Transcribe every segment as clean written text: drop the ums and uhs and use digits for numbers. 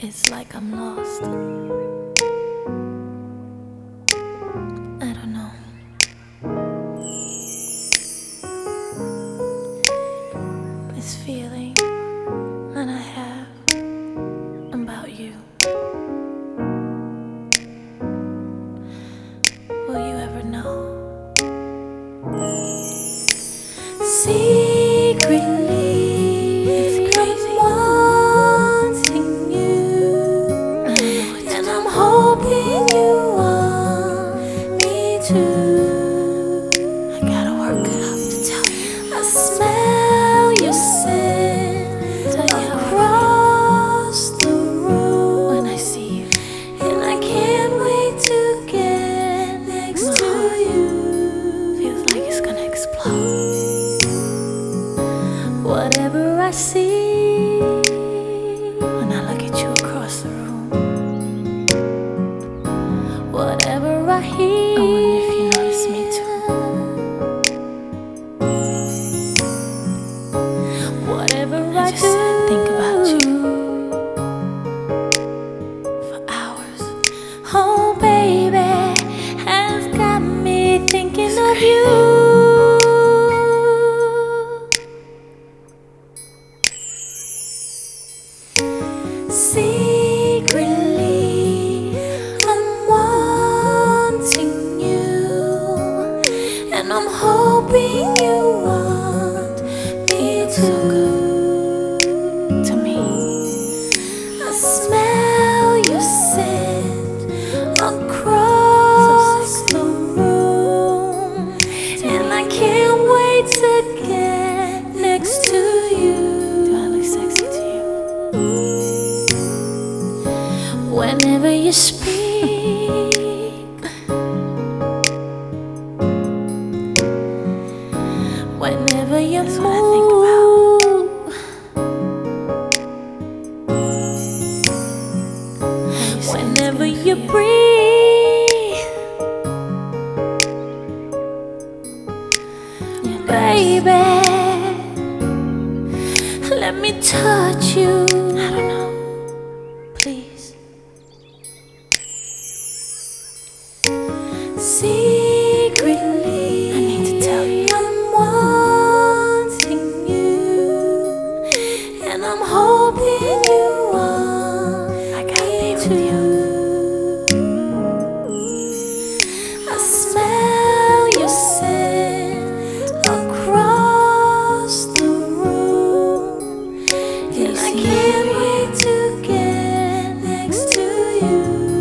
It's like I'm lost. I don't know. This feeling that I have about you. Will you ever know? Secretly, it's crazy. I'm wanting you, and I'm hoping you want me too. I gotta work it up to tell you. I smell your scent across the room when I see you, and I can't wait to get next to you. Feels like it's gonna explode. Whatever I see when I look at you across the room, whatever I hear, I wonder if you notice me too. Whatever I just think about you for hours. Oh baby, has got me thinking of you. Secretly, I'm wanting you, and I'm hoping you want me too. To me, I smell your scent across the room, and I can't wait to get next to you. Do I look sexy to you? Whenever you speak, whenever you move, what I think about. Whenever you breathe, baby, let me touch you. I don't know, please. Secretly, I need to tell you, I'm wanting you, and I'm hoping you want. I gotta be with you. I smell your scent across the room, and I can't wait to get next to you.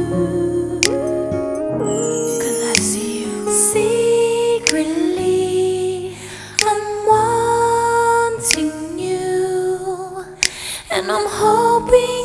Secretly, I'm wanting you, and I'm hoping